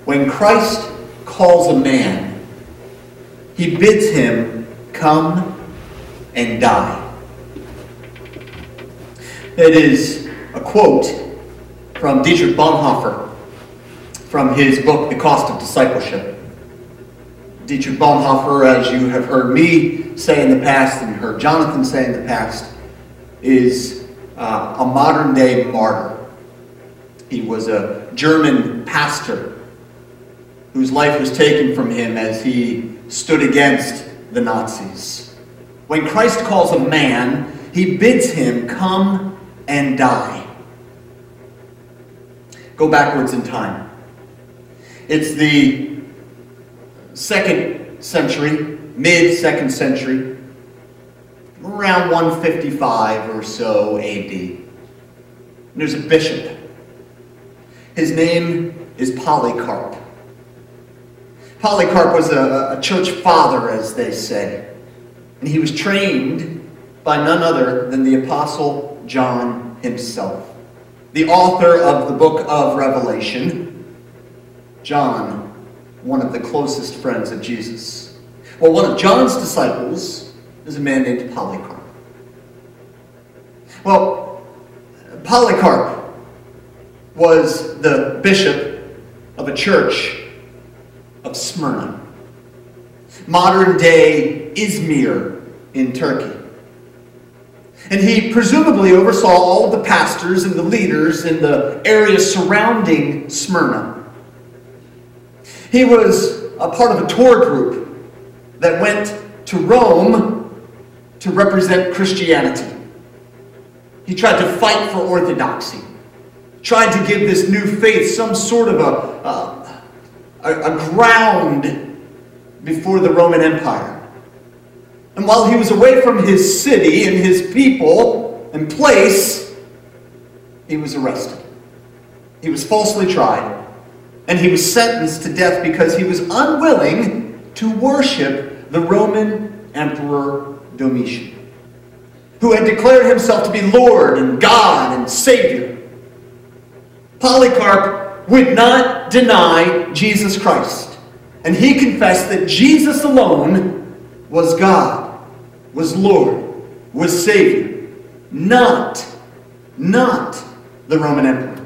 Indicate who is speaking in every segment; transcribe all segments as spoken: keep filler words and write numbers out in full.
Speaker 1: When Christ calls a man, he bids him come and die. It is a quote from Dietrich Bonhoeffer from his book, The Cost of Discipleship. Dietrich Bonhoeffer, as you have heard me say in the past and heard Jonathan say in the past, is uh, a modern-day martyr. He was a German pastor whose life was taken from him as he stood against the Nazis. When Christ calls a man, he bids him come and die. Go backwards in time. It's the second century, mid-second century, around one fifty-five or so A D. And there's a bishop. His name is Polycarp. Polycarp was a, a church father, as they say. And he was trained by none other than the Apostle John himself, the author of the book of Revelation. John, one of the closest friends of Jesus. Well, one of John's disciples is a man named Polycarp. Well, Polycarp was the bishop of a church of Smyrna, modern-day Izmir in Turkey. And he presumably oversaw all of the pastors and the leaders in the area surrounding Smyrna. He was a part of a tour group that went to Rome to represent Christianity. He tried to fight for orthodoxy, tried to give this new faith some sort of a, uh, a, a ground before the Roman Empire. And while he was away from his city and his people and place, he was arrested. He was falsely tried, and he was sentenced to death because he was unwilling to worship the Roman Emperor Domitian, who had declared himself to be Lord and God and Savior. Polycarp would not deny Jesus Christ, and he confessed that Jesus alone was God, was Lord, was Savior, not, not the Roman Emperor.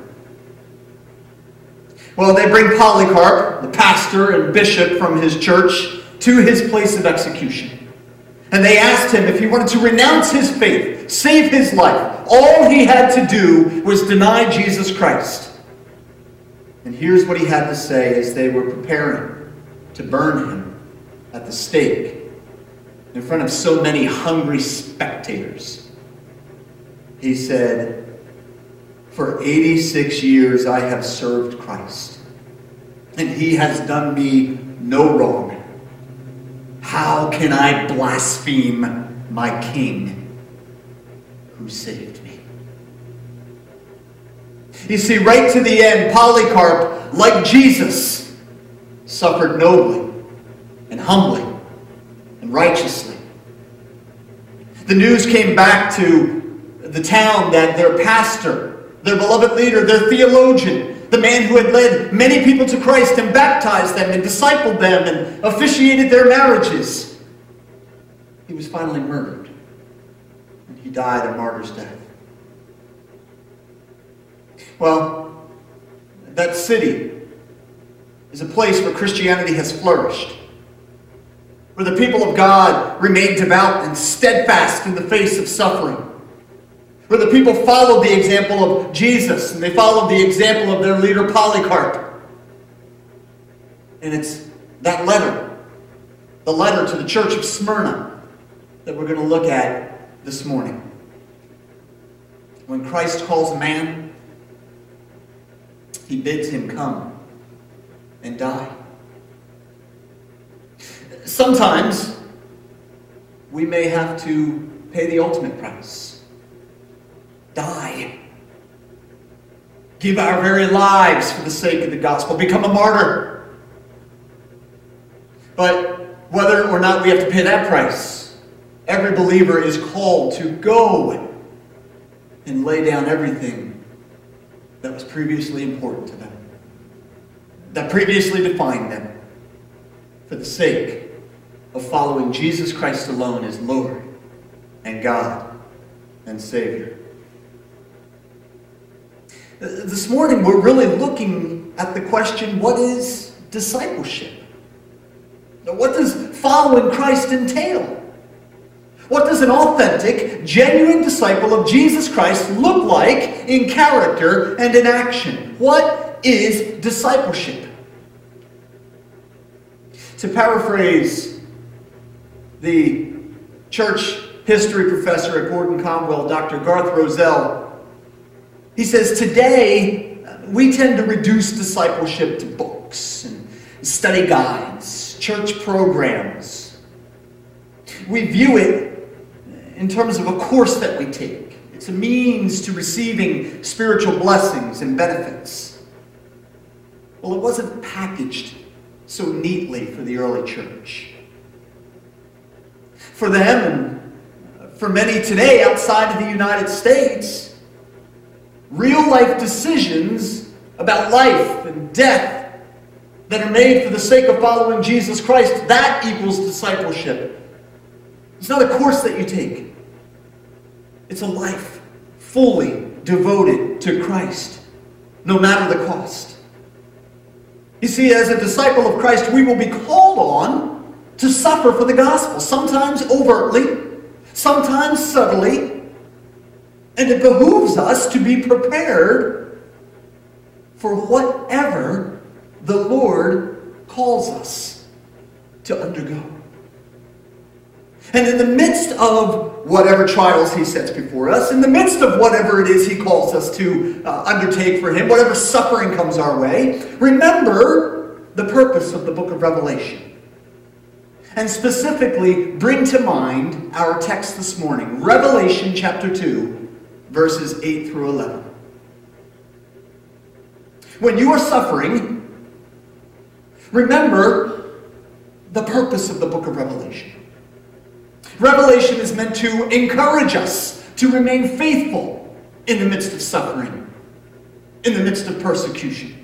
Speaker 1: Well, they bring Polycarp, the pastor and bishop from his church, to his place of execution. And they asked him if he wanted to renounce his faith, save his life. All he had to do was deny Jesus Christ. And here's what he had to say as they were preparing to burn him at the stake in front of so many hungry spectators. He said, "For eighty-six years I have served Christ, and he has done me no wrong. How can I blaspheme my King who saved me?" You see, right to the end, Polycarp, like Jesus, suffered nobly and humbly and righteously. The news came back to the town that their pastor, their beloved leader, their theologian, the man who had led many people to Christ and baptized them and discipled them and officiated their marriages, he was finally murdered. And he died a martyr's death. Well, that city is a place where Christianity has flourished, where the people of God remained devout and steadfast in the face of suffering, where the people followed the example of Jesus and they followed the example of their leader Polycarp. And it's that letter, the letter to the church of Smyrna, that we're going to look at this morning. When Christ calls a man, he bids him come and die. Sometimes we may have to pay the ultimate price. Die. Give our very lives for the sake of the gospel. Become a martyr. But whether or not we have to pay that price, every believer is called to go and lay down everything that was previously important to them. that previously defined them for the sake of following Jesus Christ alone as Lord and God and Savior. This morning we're really looking at the question, what is discipleship? What does following Christ entail? What does an authentic, genuine disciple of Jesus Christ look like in character and in action? What is discipleship? To paraphrase the church history professor at Gordon Conwell, Doctor Garth Roselle, he says, today we tend to reduce discipleship to books and study guides, church programs. We view it in terms of a course that we take. It's a means to receiving spiritual blessings and benefits. Well, it wasn't packaged so neatly for the early church. For them, and for many today outside of the United States, real life decisions about life and death that are made for the sake of following Jesus Christ, that equals discipleship. It's not a course that you take. It's a life fully devoted to Christ, no matter the cost. You see, as a disciple of Christ, we will be called on to suffer for the gospel, sometimes overtly, sometimes subtly, and it behooves us to be prepared for whatever the Lord calls us to undergo. And in the midst of whatever trials he sets before us, in the midst of whatever it is he calls us to uh, undertake for him, whatever suffering comes our way, remember the purpose of the book of Revelation. And specifically, bring to mind our text this morning, Revelation chapter two, verses eight through eleven. When you are suffering, remember the purpose of the book of Revelation. Revelation is meant to encourage us to remain faithful in the midst of suffering, in the midst of persecution.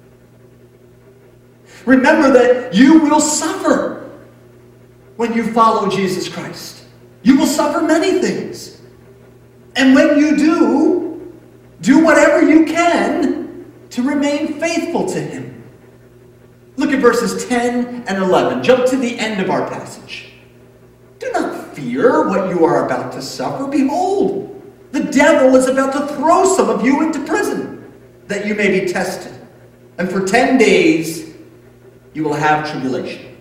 Speaker 1: Remember that you will suffer when you follow Jesus Christ. You will suffer many things. And when you do, do whatever you can to remain faithful to him. Look at verses ten and eleven. Jump to the end of our passage. Do not fear what you are about to suffer. Behold, the devil is about to throw some of you into prison, that you may be tested. And for ten days you will have tribulation.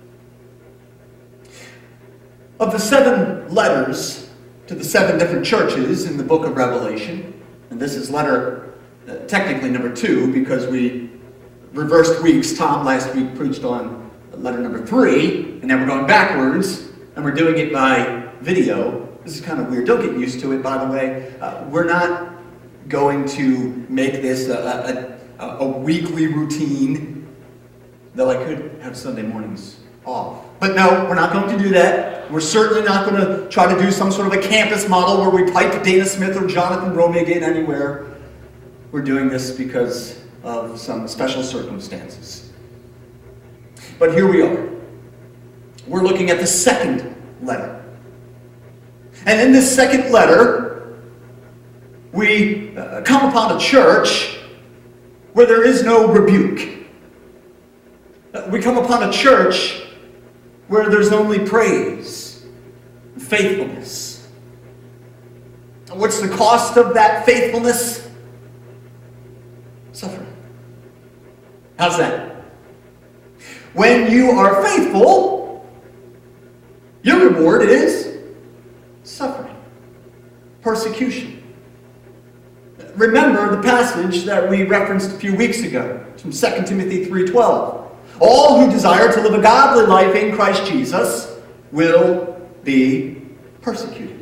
Speaker 1: Of the seven letters to the seven different churches in the book of Revelation, and this is letter uh, technically number two because we reversed weeks. Tom last week preached on letter number three, and now we're going backwards, and we're doing it by video. This is kind of weird. Don't get used to it, by the way. Uh, we're not going to make this a, a, a, a weekly routine, though I could have Sunday mornings off. But no, we're not going to do that. We're certainly not going to try to do some sort of a campus model where we pipe Dana Smith or Jonathan Romig in anywhere. We're doing this because of some special circumstances. But here we are. We're looking at the second letter. And in this second letter, we uh, come upon a church where there is no rebuke. Uh, we come upon a church where there's only praise and faithfulness. What's the cost of that faithfulness? Suffering. How's that? When you are faithful, your reward is suffering, persecution. Remember the passage that we referenced a few weeks ago from Second Timothy three twelve. All who desire to live a godly life in Christ Jesus will be persecuted.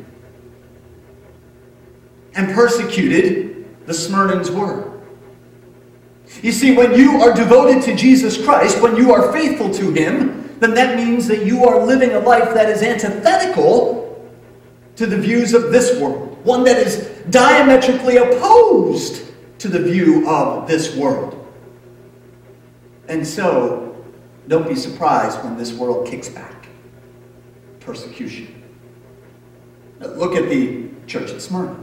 Speaker 1: And persecuted, the Smyrnans were. You see, when you are devoted to Jesus Christ, when you are faithful to him, then that means that you are living a life that is antithetical to the views of this world. One that is diametrically opposed to the view of this world. And so, don't be surprised when this world kicks back. Persecution. Look at the church at Smyrna.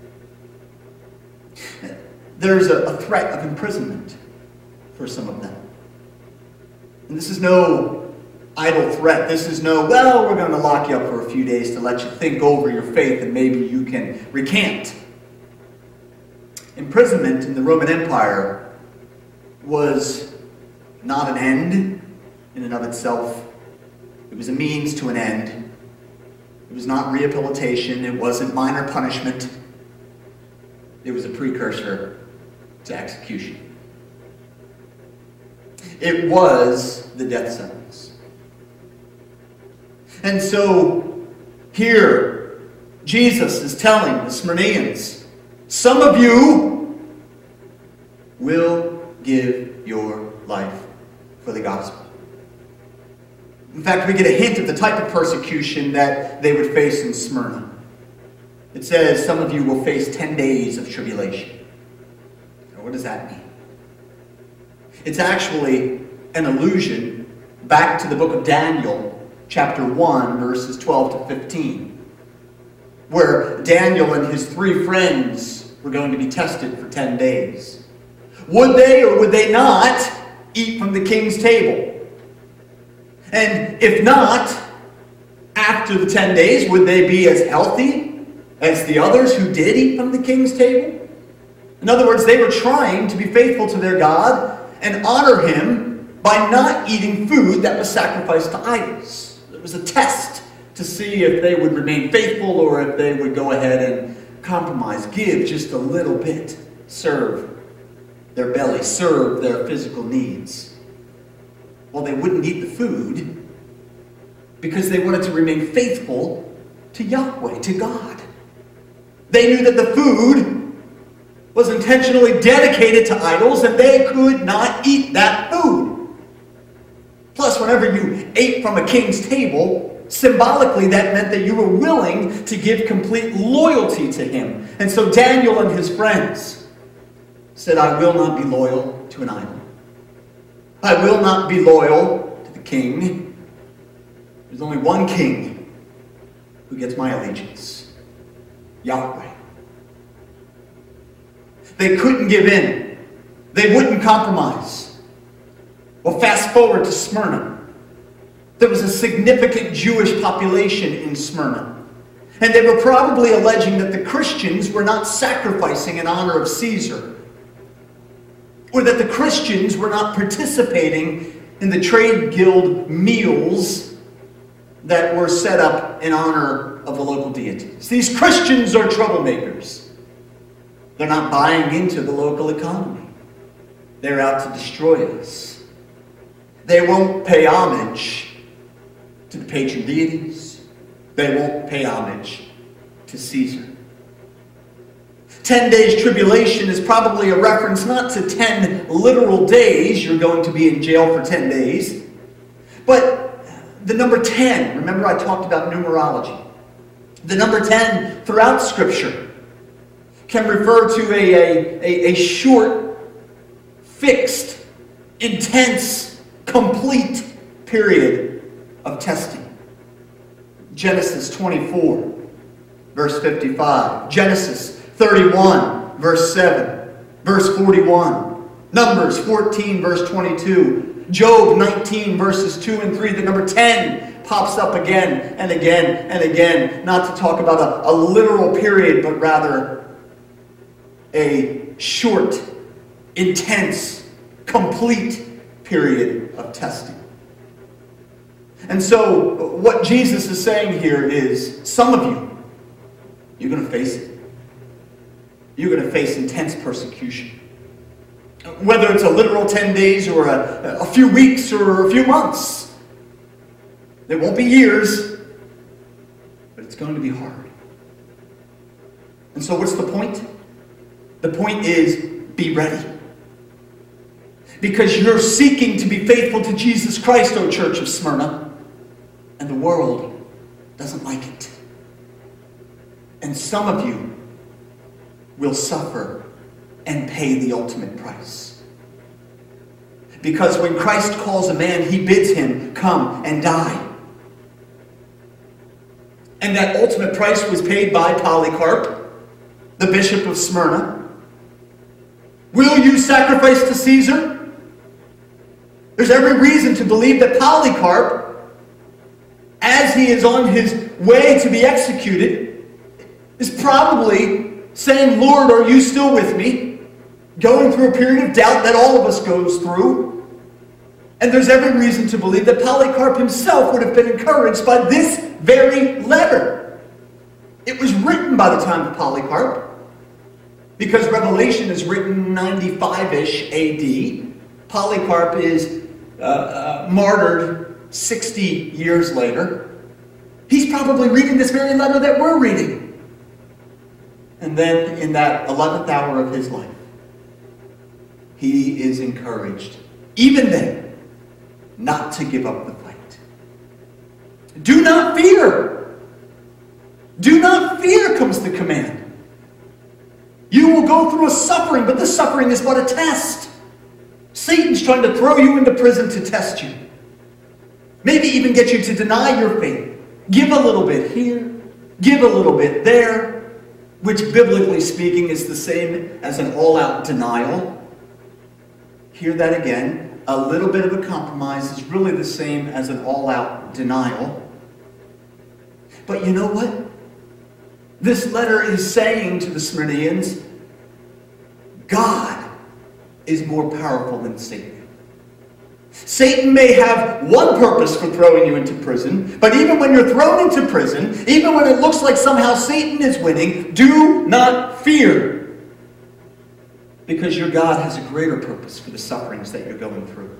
Speaker 1: There's a, a threat of imprisonment for some of them. And this is no idle threat. This is no, well, we're going to lock you up for a few days to let you think over your faith and maybe you can recant. Imprisonment in the Roman Empire was not an end in and of itself. It was a means to an end. It was not rehabilitation. It wasn't minor punishment. It was a precursor to execution. It was the death sentence. And so here, Jesus is telling the Smyrnaeans, some of you will give your life for the gospel. In fact, we get a hint of the type of persecution that they would face in Smyrna. It says, some of you will face ten days of tribulation. Now, what does that mean? It's actually an allusion back to the book of Daniel, chapter one, verses twelve to fifteen, where Daniel and his three friends were going to be tested for ten days. Would they or would they not eat from the king's table? And if not, after the ten days, would they be as healthy as the others who did eat from the king's table? In other words, they were trying to be faithful to their God and honor him by not eating food that was sacrificed to idols. It was a test to see if they would remain faithful or if they would go ahead and compromise, give just a little bit, serve their belly, serve their physical needs. Well, they wouldn't eat the food because they wanted to remain faithful to Yahweh, to God. They knew that the food was intentionally dedicated to idols and they could not eat that food. Plus, whenever you ate from a king's table, symbolically that meant that you were willing to give complete loyalty to him. And so Daniel and his friends said, I will not be loyal to an idol. I will not be loyal to the king. There's only one king who gets my allegiance. Yahweh. They couldn't give in. They wouldn't compromise. Well, fast forward to Smyrna. There was a significant Jewish population in Smyrna. And they were probably alleging that the Christians were not sacrificing in honor of Caesar, or that the Christians were not participating in the trade guild meals that were set up in honor of the local deities. These Christians are troublemakers. They're not buying into the local economy. They're out to destroy us. They won't pay homage to the patron deities. They won't pay homage to Caesar. Ten days tribulation is probably a reference not to ten literal days, you're going to be in jail for ten days, but the number ten, remember I talked about numerology. The number ten throughout Scripture can refer to a, a, a, a short, fixed, intense, complete period of testing. Genesis twenty-four, verse fifty-five. Genesis thirty-one, verse seven. Verse forty-one. Numbers fourteen, verse twenty-two. Job nineteen, verses two and three. The number ten pops up again and again and again. Not to talk about a, a literal period, but rather a short, intense, complete period of testing. And so, what Jesus is saying here is, some of you, you're going to face it. You're going to face intense persecution. Whether it's a literal ten days or a, a few weeks or a few months. It won't be years, but it's going to be hard. And so what's the point? The point is, be ready. Because you're seeking to be faithful to Jesus Christ, O Church of Smyrna. And the world doesn't like it. And some of you will suffer and pay the ultimate price. Because when Christ calls a man, he bids him come and die. And that ultimate price was paid by Polycarp, the bishop of Smyrna. Will you sacrifice to Caesar? There's every reason to believe that Polycarp, as he is on his way to be executed, is probably saying, Lord, are you still with me? Going through a period of doubt that all of us goes through. And there's every reason to believe that Polycarp himself would have been encouraged by this very letter. It was written by the time of Polycarp, because Revelation is written ninety-five-ish A D. Polycarp is uh, uh, martyred sixty years later. He's probably reading this very letter that we're reading. And then in that eleventh hour of his life, he is encouraged, even then, not to give up the fight. Do not fear. Do not fear comes the command. You will go through a suffering, but the suffering is but a test. Satan's trying to throw you into prison to test you. Maybe even get you to deny your faith. Give a little bit here, give a little bit there, which biblically speaking is the same as an all-out denial. Hear that again. A little bit of a compromise is really the same as an all-out denial. But you know what? This letter is saying to the Smyrnians, God is more powerful than Satan. Satan may have one purpose for throwing you into prison, but even when you're thrown into prison, even when it looks like somehow Satan is winning, do not fear. Because your God has a greater purpose for the sufferings that you're going through.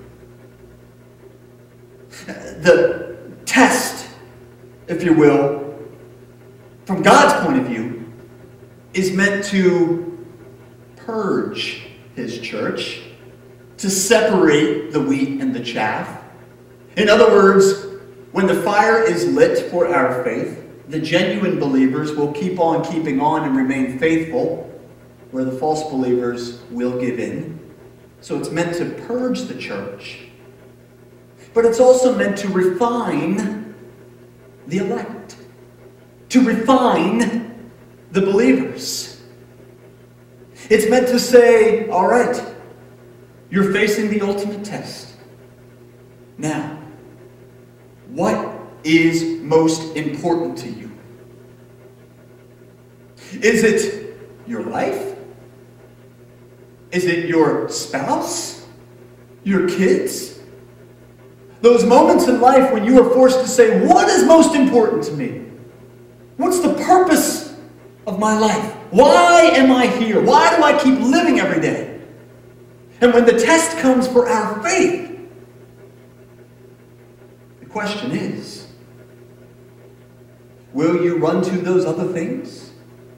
Speaker 1: The test, if you will, from God's point of view, is meant to purge his church, to separate the wheat and the chaff. In other words, when the fire is lit for our faith, the genuine believers will keep on keeping on and remain faithful, where the false believers will give in. So it's meant to purge the church. But it's also meant to refine the elect. To refine the believers. It's meant to say, all right, you're facing the ultimate test. Now, what is most important to you? Is it your life? Is it your spouse? Your kids? Those moments in life when you are forced to say, what is most important to me? What's the purpose of my life? Why am I here? Why do I keep living every day? And when the test comes for our faith, the question is, will you run to those other things?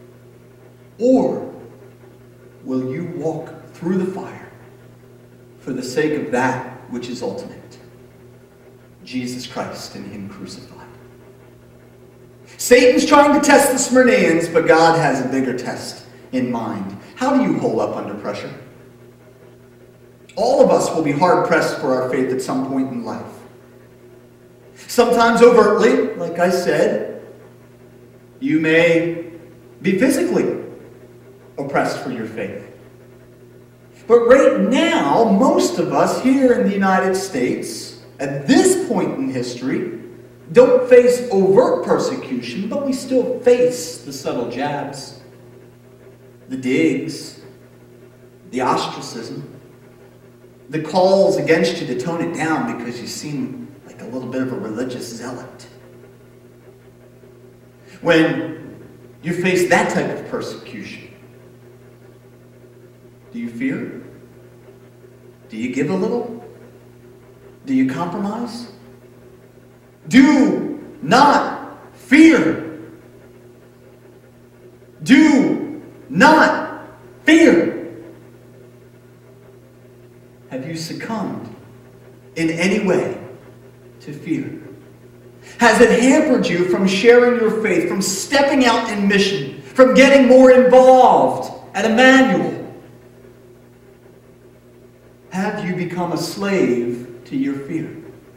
Speaker 1: Or will you walk through the fire for the sake of that which is ultimate? Jesus Christ and him crucified. Satan's trying to test the Smyrnians, but God has a bigger test in mind. How do you hold up under pressure? All of us will be hard-pressed for our faith at some point in life. Sometimes overtly, like I said, you may be physically oppressed for your faith. But right now, most of us here in the United States, at this point in history, don't face overt persecution, but we still face the subtle jabs, the digs, the ostracism, the calls against you to tone it down because you seem like a little bit of a religious zealot. When you face that type of persecution, do you fear? Do you give a little? Do you compromise? Do not fear. Do not fear. Have you succumbed in any way to fear? Has it hampered you from sharing your faith, from stepping out in mission, from getting more involved at Emmanuel? have you become a slave to your fear?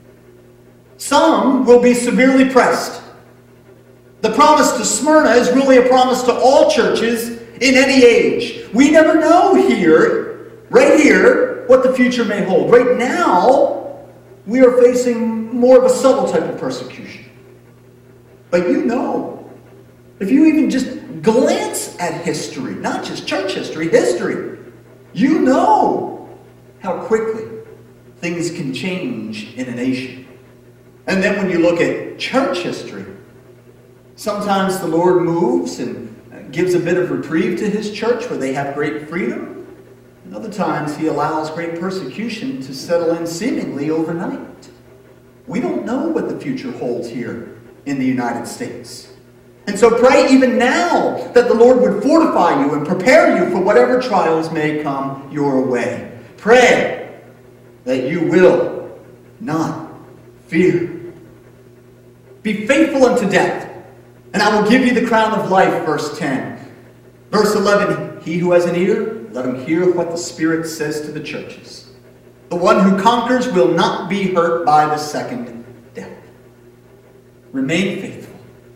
Speaker 1: Some will be severely pressed. The promise to Smyrna is really a promise to all churches in any age. We never know here, right here, what the future may hold. Right now, we are facing more of a subtle type of persecution. But you know, if you even just glance at history, not just church history, history, you know how quickly things can change in a nation. And then when you look at church history, sometimes the Lord moves and gives a bit of reprieve to his church where they have great freedom. And other times he allows great persecution to settle in seemingly overnight. We don't know what the future holds here in the United States. And so pray even now that the Lord would fortify you and prepare you for whatever trials may come your way. Pray that you will not fear. Be faithful unto death, and I will give you the crown of life, verse ten. Verse eleven, he who has an ear, let him hear what the Spirit says to the churches. The one who conquers will not be hurt by the second death. Remain faithful.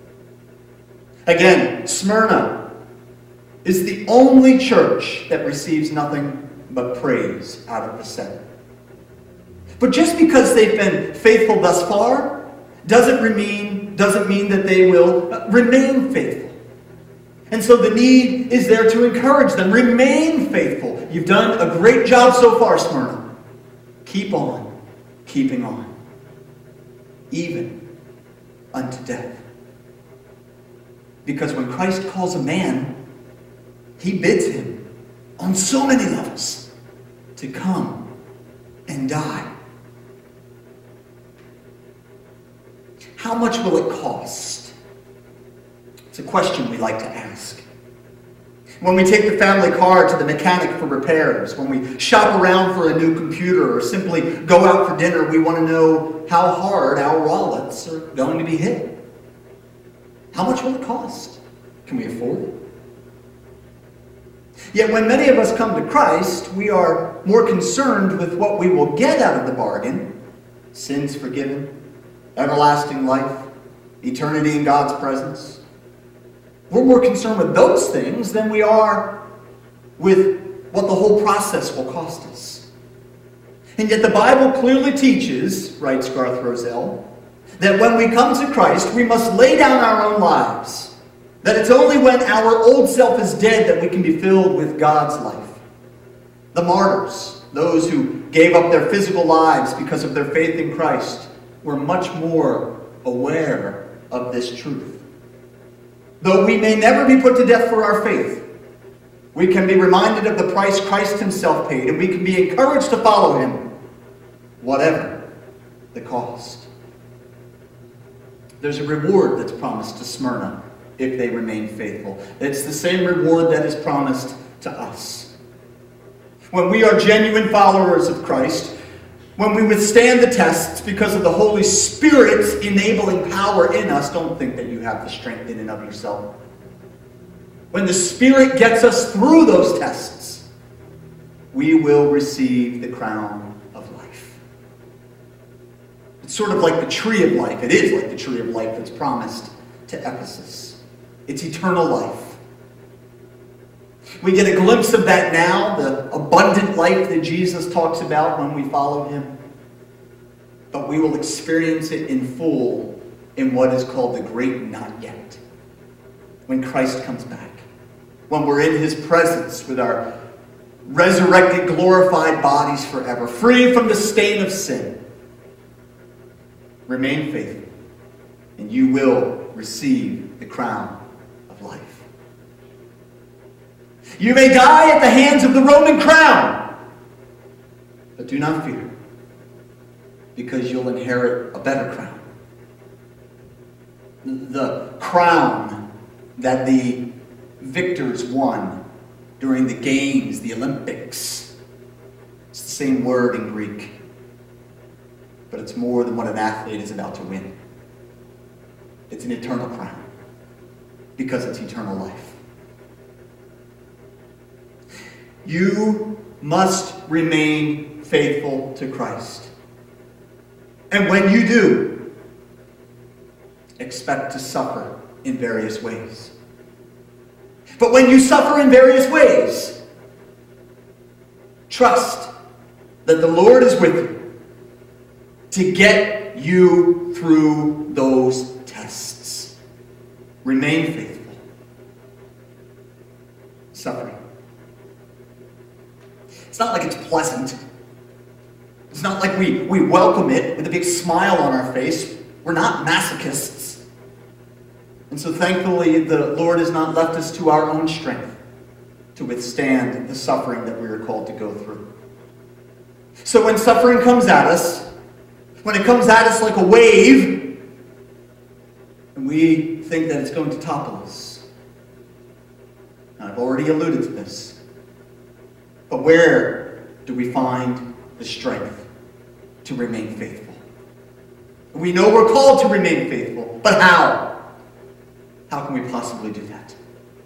Speaker 1: Again, Smyrna is the only church that receives nothing but praise out of the seven. But just because they've been faithful thus far, doesn't mean, doesn't mean that they will remain faithful. And so the need is there to encourage them. Remain faithful. You've done a great job so far, Smyrna. Keep on keeping on. Even unto death. Because when Christ calls a man, he bids him on so many levels to come and die. How much will it cost? It's a question we like to ask. When we take the family car to the mechanic for repairs, when we shop around for a new computer, or simply go out for dinner, we want to know how hard our wallets are going to be hit. How much will it cost? Can we afford it? Yet when many of us come to Christ, we are more concerned with what we will get out of the bargain. Sins forgiven, everlasting life, eternity in God's presence. We're more concerned with those things than we are with what the whole process will cost us. And yet the Bible clearly teaches, writes Garth Roselle, that when we come to Christ, we must lay down our own lives. That it's only when our old self is dead that we can be filled with God's life. The martyrs, those who gave up their physical lives because of their faith in Christ, were much more aware of this truth. Though we may never be put to death for our faith, we can be reminded of the price Christ himself paid, and we can be encouraged to follow him, whatever the cost. There's a reward that's promised to Smyrna if they remain faithful. It's the same reward that is promised to us. When we are genuine followers of Christ, when we withstand the tests because of the Holy Spirit's enabling power in us, don't think that you have the strength in and of yourself. When the Spirit gets us through those tests, we will receive the crown of life. It's sort of like the tree of life. It is like the tree of life that's promised to Ephesus. It's eternal life. We get a glimpse of that now, the abundant life that Jesus talks about when we follow him. But we will experience it in full in what is called the great not yet. When Christ comes back. When we're in his presence with our resurrected, glorified bodies forever, free from the stain of sin. Remain faithful, and you will receive the crown of life. You may die at the hands of the Roman crown, but do not fear, because you'll inherit a better crown. The crown that the victors won during the games, the Olympics. It's the same word in Greek, but it's more than what an athlete is about to win. It's an eternal crown, because it's eternal life. You must remain faithful to Christ. And when you do, expect to suffer in various ways. But when you suffer in various ways, trust that the Lord is with you to get you through those tests. Remain faithful. Suffering. It's not like it's pleasant. It's not like we, we welcome it with a big smile on our face. We're not masochists. And so thankfully, the Lord has not left us to our own strength to withstand the suffering that we are called to go through. So when suffering comes at us, when it comes at us like a wave, and we think that it's going to topple us, and I've already alluded to this, but where do we find the strength to remain faithful? We know we're called to remain faithful, but how? How can we possibly do that?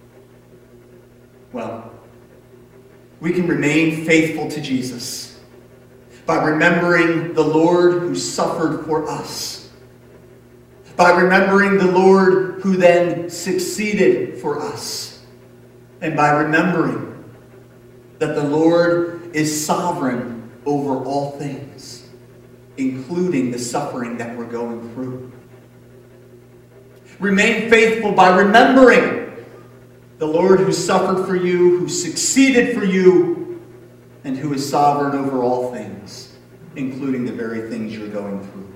Speaker 1: Well, we can remain faithful to Jesus by remembering the Lord who suffered for us, by remembering the Lord who then succeeded for us, and by remembering that the Lord is sovereign over all things, including the suffering that we're going through. Remain faithful by remembering the Lord who suffered for you, who succeeded for you, and who is sovereign over all things, including the very things you're going through.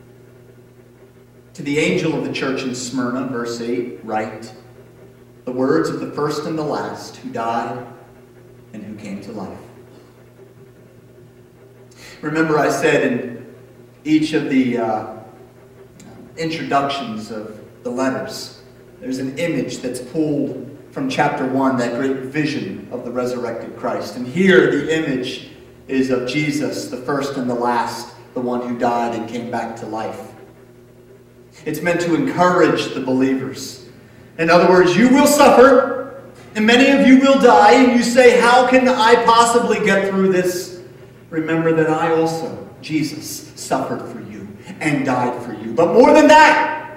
Speaker 1: To the angel of the church in Smyrna, verse eight, write the words of the first and the last who died and who came to life. Remember, I said in each of the uh, introductions of the letters, there's an image that's pulled from chapter one, that great vision of the resurrected Christ. And here the image is of Jesus, the first and the last, the one who died and came back to life. It's meant to encourage the believers. In other words, you will suffer, and many of you will die, and you say, how can I possibly get through this? Remember that I also, Jesus, suffered for you and died for you. But more than that,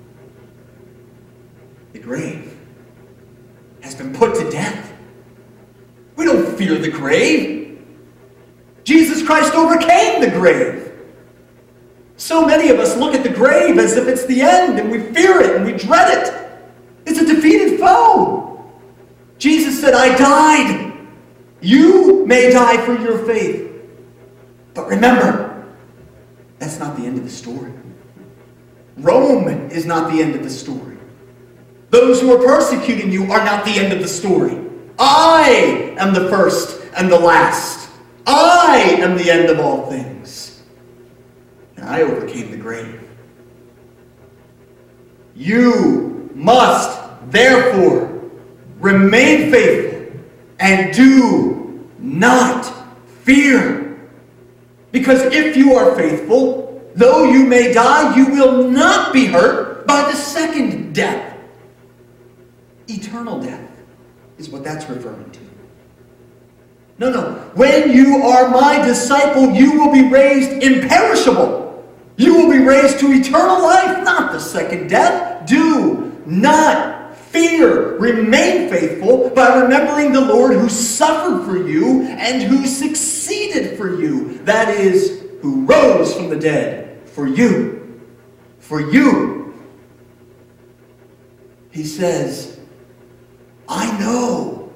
Speaker 1: the grave has been put to death. We don't fear the grave. Jesus Christ overcame the grave. So many of us look at the grave as if it's the end, and we fear it and we dread it. It's a defeated foe. Jesus said, I died. You may die for your faith. But remember, that's not the end of the story. Rome is not the end of the story. Those who are persecuting you are not the end of the story. I am the first and the last. I am the end of all things. And I overcame the grave. You must, therefore, remain faithful and do not fear. Because if you are faithful, though you may die, you will not be hurt by the second death. Eternal death is what that's referring to. No, no. When you are my disciple, you will be raised imperishable. You will be raised to eternal life, not the second death. Do not fear. Remain faithful by remembering the Lord who suffered for you and who succeeded for you. That is, who rose from the dead for you. For you. He says, I know.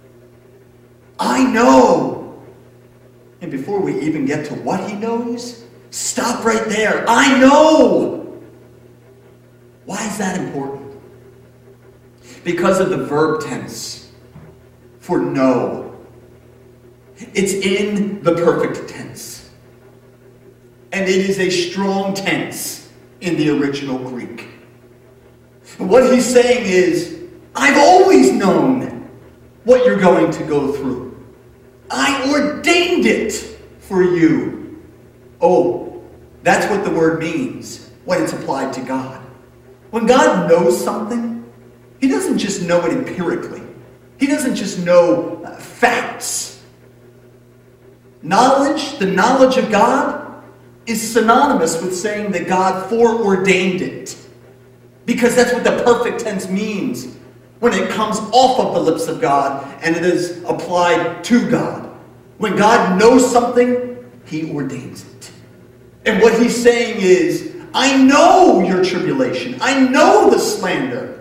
Speaker 1: I know. And before we even get to what he knows, stop right there. I know. Why is that important? Because of the verb tense for know. It's in the perfect tense. And it is a strong tense in the original Greek. What he's saying is, I've always known what you're going to go through. I ordained it for you. Oh, that's what the word means when it's applied to God. When God knows something, he doesn't just know it empirically. He doesn't just know uh, facts. Knowledge, the knowledge of God, is synonymous with saying that God foreordained it. Because that's what the perfect tense means when it comes off of the lips of God and it is applied to God. When God knows something, he ordains it. And what he's saying is, I know your tribulation. I know the slander.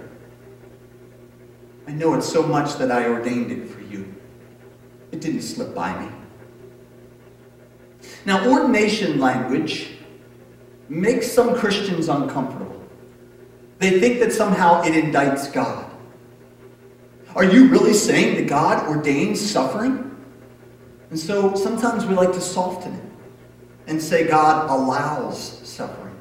Speaker 1: I know it so much that I ordained it for you. It didn't slip by me. Now, ordination language makes some Christians uncomfortable. They think that somehow it indicts God. Are you really saying that God ordains suffering? And so sometimes we like to soften it and say God allows suffering.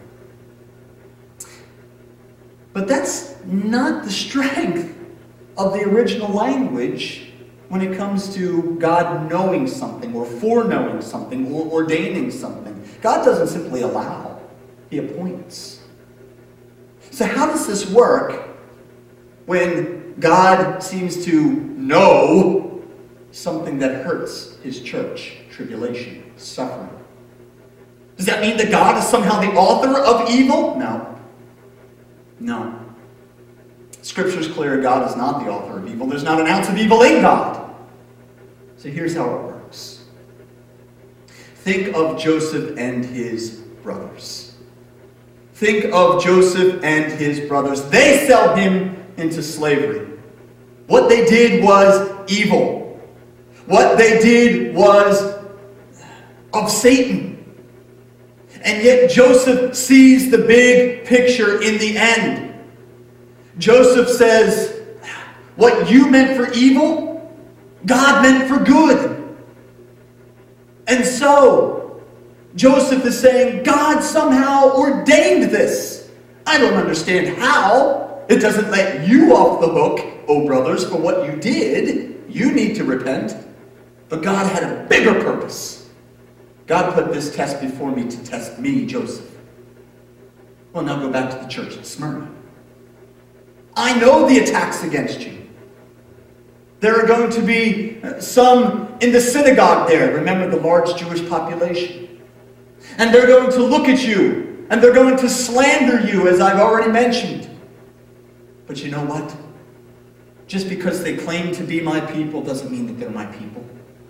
Speaker 1: But that's not the strength of the original language when it comes to God knowing something or foreknowing something or ordaining something. God doesn't simply allow, he appoints. So how does this work when God seems to know something that hurts his church? Tribulation, suffering. Does that mean that God is somehow the author of evil? No. No. Scripture's clear, God is not the author of evil. There's not an ounce of evil in God. So here's how it works. Think of Joseph and his brothers. Think of Joseph and his brothers. They sell him into slavery. What they did was evil. What they did was of Satan. And yet Joseph sees the big picture in the end. Joseph says, what you meant for evil, God meant for good. And so, Joseph is saying, God somehow ordained this. I don't understand how. It doesn't let you off the hook, oh brothers, for what you did. You need to repent. But God had a bigger purpose. God put this test before me to test me, Joseph. Well, now go back to the church at Smyrna. I know the attacks against you. There are going to be some in the synagogue there. Remember the large Jewish population. And they're going to look at you. And they're going to slander you, as I've already mentioned. But you know what? Just because they claim to be my people doesn't mean that they're my people.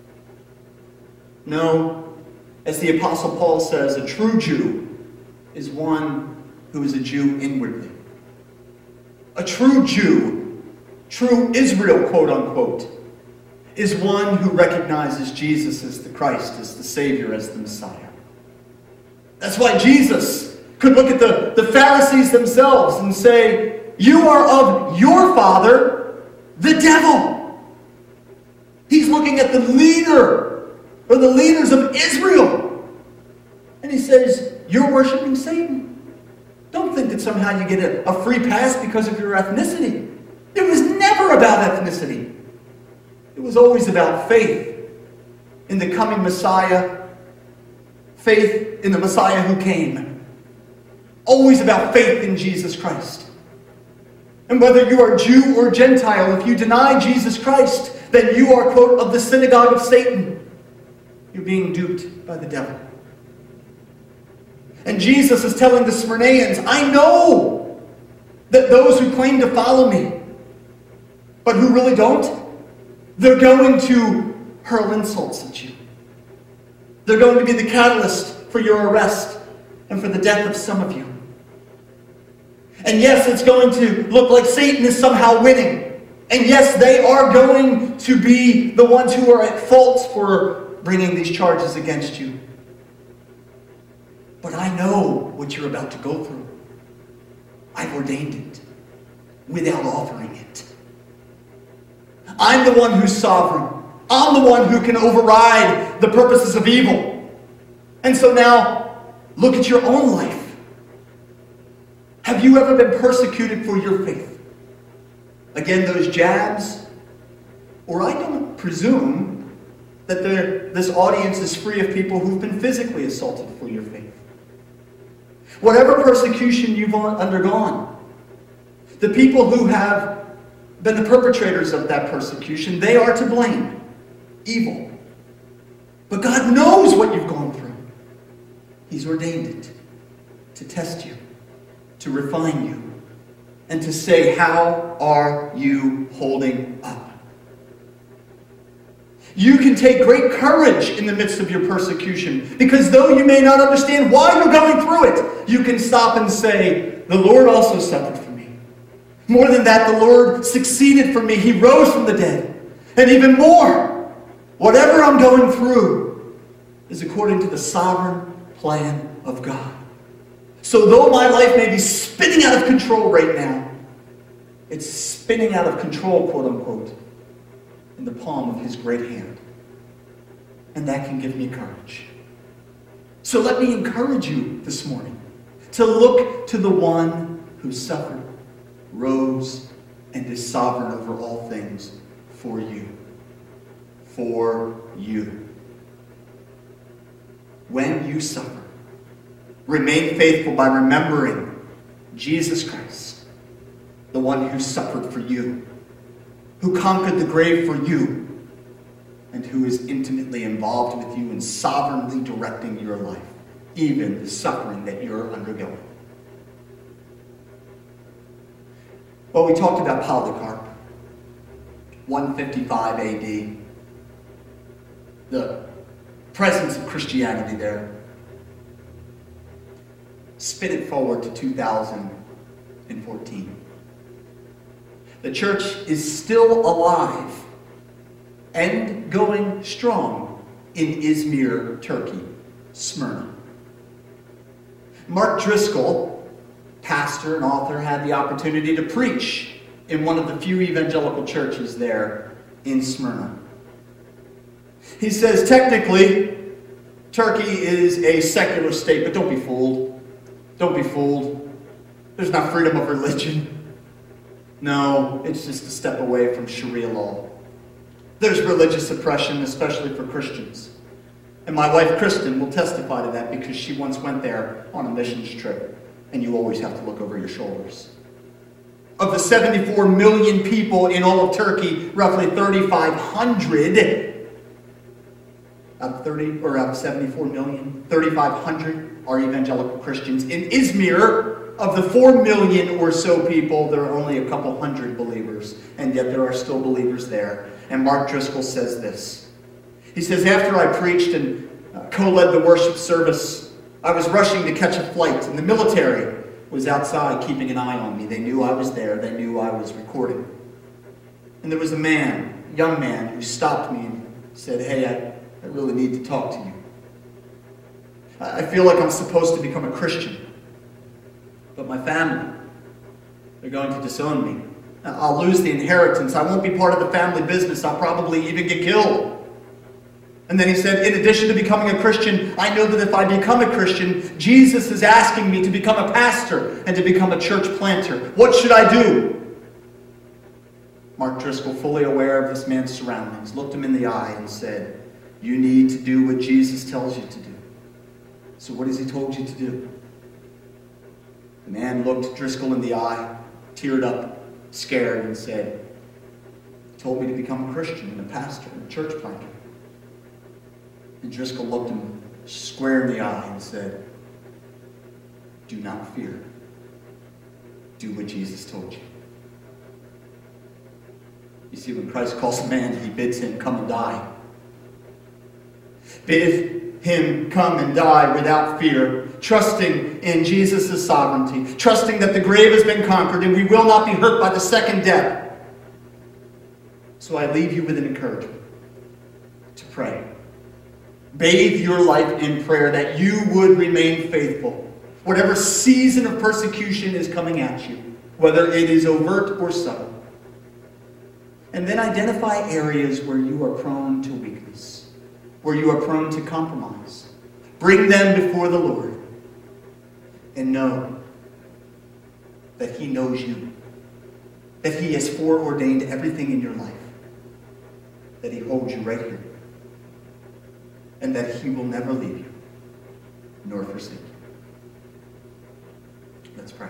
Speaker 1: No, as the Apostle Paul says, a true Jew is one who is a Jew inwardly. A true Jew, true Israel, quote unquote, is one who recognizes Jesus as the Christ, as the Savior, as the Messiah. That's why Jesus could look at the, the Pharisees themselves and say, you are of your father, the devil. He's looking at the leader, or the leaders of Israel. And he says, you're worshiping Satan. Don't think that somehow you get a, a free pass because of your ethnicity. It was never about ethnicity. It was always about faith in the coming Messiah, faith in the Messiah who came. Always about faith in Jesus Christ. And whether you are Jew or Gentile, if you deny Jesus Christ, then you are, quote, of the synagogue of Satan. You're being duped by the devil. And Jesus is telling the Smyrnaeans, I know that those who claim to follow me, but who really don't, they're going to hurl insults at you. They're going to be the catalyst for your arrest and for the death of some of you. And yes, it's going to look like Satan is somehow winning. And yes, they are going to be the ones who are at fault for bringing these charges against you. But I know what you're about to go through. I've ordained it without offering it. I'm the one who's sovereign. I'm the one who can override the purposes of evil. And so now, look at your own life. Have you ever been persecuted for your faith? Again, those jabs? Or I don't presume that this audience is free of people who've been physically assaulted for your faith. Whatever persecution you've undergone, the people who have been the perpetrators of that persecution, they are to blame. Evil. But God knows what you've gone through. He's ordained it to test you, to refine you, and to say, how are you holding up? You can take great courage in the midst of your persecution, because though you may not understand why you're going through it, you can stop and say, the Lord also suffered for me. More than that, the Lord succeeded for me. He rose from the dead. And even more, whatever I'm going through is according to the sovereign plan of God. So though my life may be spinning out of control right now, it's spinning out of control, quote unquote, in the palm of His great hand. And that can give me courage. So let me encourage you this morning to look to the one who suffered, rose, and is sovereign over all things for you. For you. When you suffer, remain faithful by remembering Jesus Christ, the one who suffered for you, who conquered the grave for you, and who is intimately involved with you in sovereignly directing your life, even the suffering that you're undergoing. Well, we talked about Polycarp, one fifty-five A D, the presence of Christianity there. Spin it forward to two thousand fourteen. The church is still alive and going strong in Izmir, Turkey, Smyrna. Mark Driscoll, pastor and author, had the opportunity to preach in one of the few evangelical churches there in Smyrna. He says, technically, Turkey is a secular state, but don't be fooled. Don't be fooled. There's not freedom of religion. No, it's just a step away from Sharia law. There's religious oppression, especially for Christians. And my wife, Kristen, will testify to that because she once went there on a missions trip, and you always have to look over your shoulders. Of the seventy-four million people in all of Turkey, roughly thirty-five hundred, out of thirty or out of seventy-four million, thirty-five hundred are evangelical Christians. In Izmir, of the four million or so people, there are only a couple hundred believers, and yet there are still believers there. And Mark Driscoll says this. He says, after I preached and uh, co-led the worship service, I was rushing to catch a flight, and the military was outside keeping an eye on me. They knew I was there. They knew I was recording. And there was a man, a young man, who stopped me and said, hey, I, I really need to talk to you. I, I feel like I'm supposed to become a Christian. But my family, they're going to disown me. I'll lose the inheritance. I won't be part of the family business. I'll probably even get killed. And then he said, in addition to becoming a Christian, I know that if I become a Christian, Jesus is asking me to become a pastor and to become a church planter. What should I do? Mark Driscoll, fully aware of this man's surroundings, looked him in the eye and said, you need to do what Jesus tells you to do. So what has he told you to do? The man looked Driscoll in the eye, teared up, scared, and said, he told me to become a Christian and a pastor and a church planter. And Driscoll looked him square in the eye and said, do not fear. Do what Jesus told you. You see, when Christ calls a man, he bids him come and die. Bid him come and die without fear, trusting in Jesus' sovereignty, trusting that the grave has been conquered and we will not be hurt by the second death. So I leave you with an encouragement to pray. Bathe your life in prayer that you would remain faithful. Whatever season of persecution is coming at you, whether it is overt or subtle. And then identify areas where you are prone to weakness, where you are prone to compromise. Bring them before the Lord and know that He knows you, that He has foreordained everything in your life, that He holds you right here, and that He will never leave you nor forsake you. Let's pray.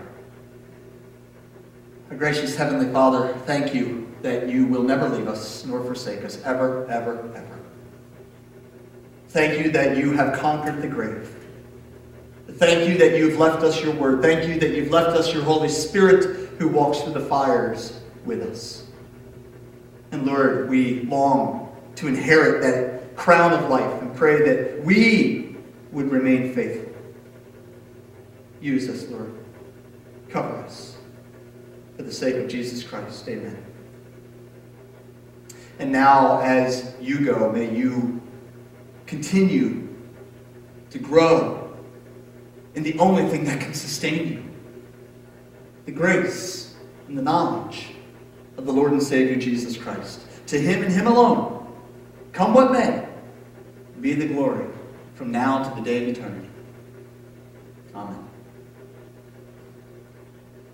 Speaker 1: Our gracious Heavenly Father, thank you that you will never leave us nor forsake us, ever, ever, ever. Thank you that you have conquered the grave. Thank you that you've left us your word. Thank you that you've left us your Holy Spirit who walks through the fires with us. And Lord, we long to inherit that crown of life and pray that we would remain faithful. Use us, Lord. Cover us. For the sake of Jesus Christ. Amen. And now, as you go, may you continue to grow in the only thing that can sustain you, the grace and the knowledge of the Lord and Savior Jesus Christ. To him and him alone, come what may, be the glory from now to the day of eternity. Amen.